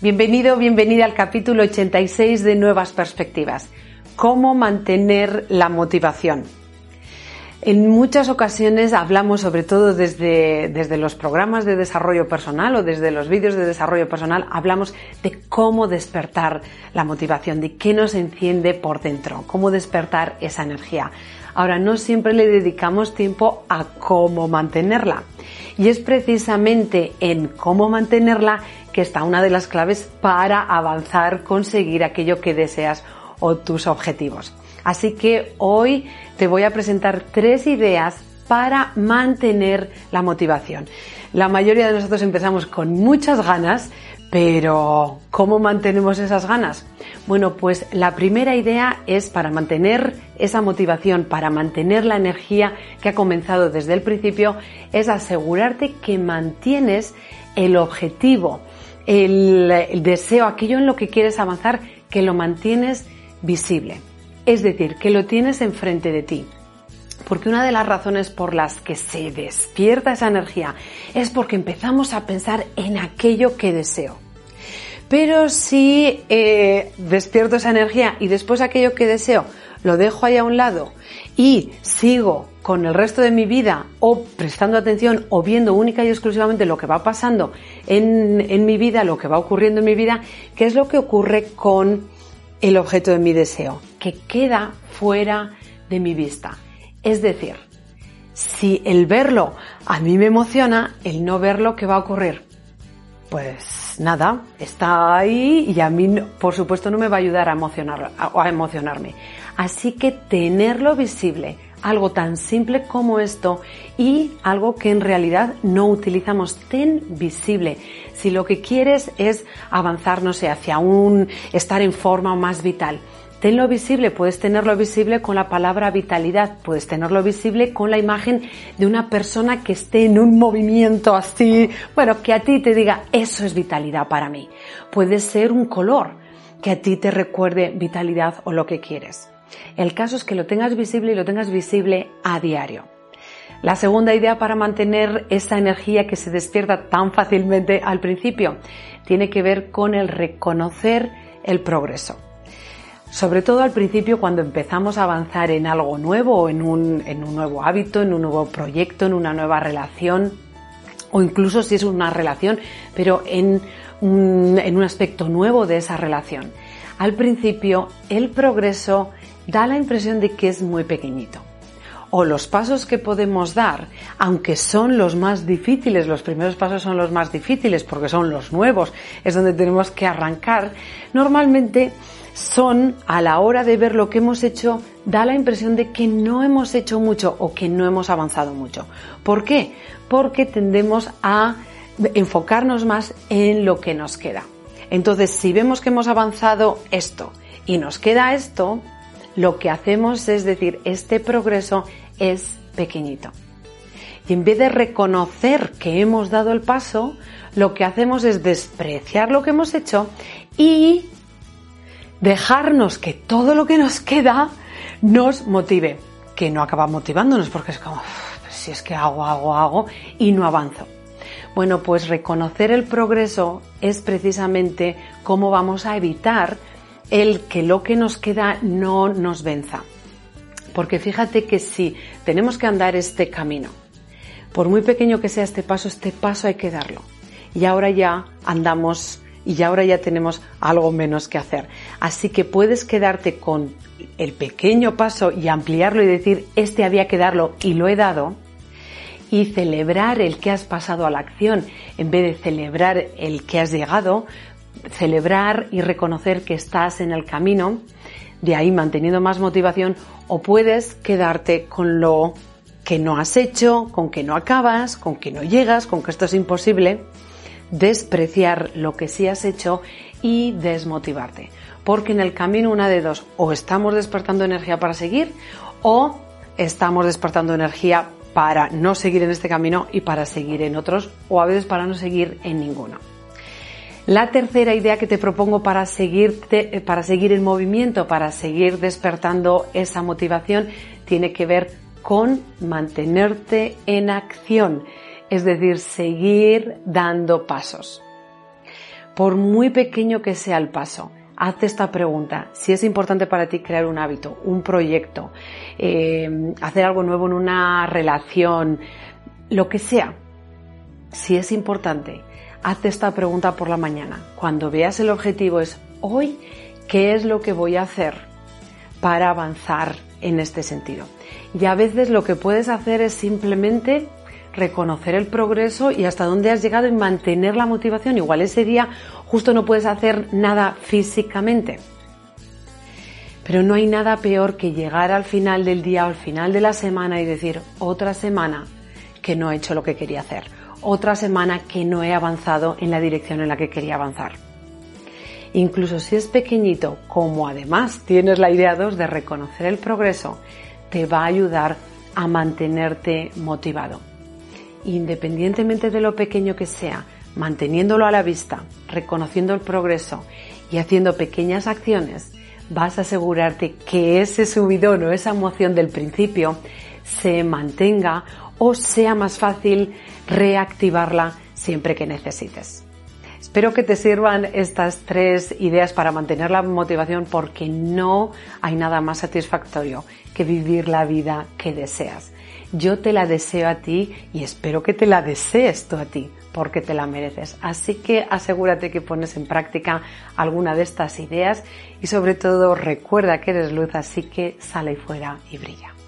Bienvenido, bienvenida al capítulo 86 de Nuevas Perspectivas. ¿Cómo mantener la motivación? En muchas ocasiones hablamos, sobre todo desde los programas de desarrollo personal o desde los vídeos de desarrollo personal, hablamos de cómo despertar la motivación, de qué nos enciende por dentro, cómo despertar esa energía. Ahora, no siempre le dedicamos tiempo a cómo mantenerla. Y es precisamente en cómo mantenerla que está una de las claves para avanzar, conseguir aquello que deseas o tus objetivos. Así que hoy te voy a presentar 3 ideas para mantener la motivación. La mayoría de nosotros empezamos con muchas ganas, pero ¿cómo mantenemos esas ganas? Bueno, pues la primera idea es para mantener esa motivación, para mantener la energía que ha comenzado desde el principio, es asegurarte que mantienes el objetivo, el deseo, aquello en lo que quieres avanzar, que lo mantienes visible. Es decir, que lo tienes enfrente de ti. Porque una de las razones por las que se despierta esa energía es porque empezamos a pensar en aquello que deseo. Pero si despierto esa energía y después aquello que deseo lo dejo ahí a un lado y sigo con el resto de mi vida o prestando atención o viendo única y exclusivamente lo que va pasando en mi vida, lo que va ocurriendo en mi vida, ¿qué es lo que ocurre con el objeto de mi deseo? Que queda fuera de mi vista. Es decir, si el verlo a mí me emociona, el no verlo, ¿qué va a ocurrir? Pues nada, está ahí y a mí, por supuesto, no me va a ayudar a emocionarme. Así que tenerlo visible, algo tan simple como esto y algo que en realidad no utilizamos, ten visible. Si lo que quieres es avanzar, no sé, hacia estar en forma más vital, tenlo visible. Puedes tenerlo visible con la palabra vitalidad, puedes tenerlo visible con la imagen de una persona que esté en un movimiento así, bueno, que a ti te diga, eso es vitalidad para mí. Puede ser un color que a ti te recuerde vitalidad o lo que quieres. El caso es que lo tengas visible y lo tengas visible a diario. La segunda idea para mantener esa energía que se despierta tan fácilmente al principio tiene que ver con el reconocer el progreso. Sobre todo al principio, cuando empezamos a avanzar en algo nuevo, o en un nuevo hábito, en un nuevo proyecto, en una nueva relación, o incluso si es una relación, pero en un aspecto nuevo de esa relación. Al principio, el progreso da la impresión de que es muy pequeñito. O los pasos que podemos dar, aunque son los más difíciles, los primeros pasos son los más difíciles porque son los nuevos, es donde tenemos que arrancar, normalmente son, a la hora de ver lo que hemos hecho, da la impresión de que no hemos hecho mucho o que no hemos avanzado mucho. ¿Por qué? Porque tendemos a enfocarnos más en lo que nos queda. Entonces, si vemos que hemos avanzado esto y nos queda esto, lo que hacemos es decir, este progreso es pequeñito. Y en vez de reconocer que hemos dado el paso, lo que hacemos es despreciar lo que hemos hecho y dejarnos que todo lo que nos queda nos motive, que no acaba motivándonos porque es como, si es que hago y no avanzo. Bueno, pues reconocer el progreso es precisamente cómo vamos a evitar el que lo que nos queda no nos venza. Porque fíjate que si tenemos que andar este camino, por muy pequeño que sea este paso hay que darlo. Y ahora ya andamos y ahora ya tenemos algo menos que hacer. Así que puedes quedarte con el pequeño paso y ampliarlo y decir, había que darlo y lo he dado, y celebrar el que has pasado a la acción en vez de celebrar el que has llegado, celebrar y reconocer que estás en el camino, de ahí manteniendo más motivación. O puedes quedarte con lo que no has hecho, con que no acabas, con que no llegas, con que esto es imposible, despreciar lo que sí has hecho y desmotivarte. Porque en el camino una de dos, o estamos despertando energía para seguir o estamos despertando energía para no seguir en este camino y para seguir en otros, o a veces para no seguir en ninguno. La tercera idea que te propongo para seguir en movimiento, para seguir despertando esa motivación, tiene que ver con mantenerte en acción, es decir, seguir dando pasos. Por muy pequeño que sea el paso, hazte esta pregunta. Si es importante para ti crear un hábito, un proyecto, hacer algo nuevo en una relación, lo que sea. Si es importante, hazte esta pregunta por la mañana. Cuando veas el objetivo es, hoy, ¿qué es lo que voy a hacer para avanzar en este sentido? Y a veces lo que puedes hacer es simplemente reconocer el progreso y hasta dónde has llegado y mantener la motivación. Igual ese día justo no puedes hacer nada físicamente, pero no hay nada peor que llegar al final del día o al final de la semana y decir, otra semana que no he hecho lo que quería hacer, otra semana que no he avanzado en la dirección en la que quería avanzar. Incluso si es pequeñito, como además tienes la idea 2 de reconocer el progreso, te va a ayudar a mantenerte motivado. Independientemente de lo pequeño que sea, manteniéndolo a la vista, reconociendo el progreso y haciendo pequeñas acciones, vas a asegurarte que ese subidón o esa emoción del principio se mantenga o sea más fácil reactivarla siempre que necesites. Espero que te sirvan estas 3 ideas para mantener la motivación, porque no hay nada más satisfactorio que vivir la vida que deseas. Yo te la deseo a ti y espero que te la desees tú a ti, porque te la mereces. Así que asegúrate que pones en práctica alguna de estas ideas y sobre todo recuerda que eres luz, así que sale fuera y brilla.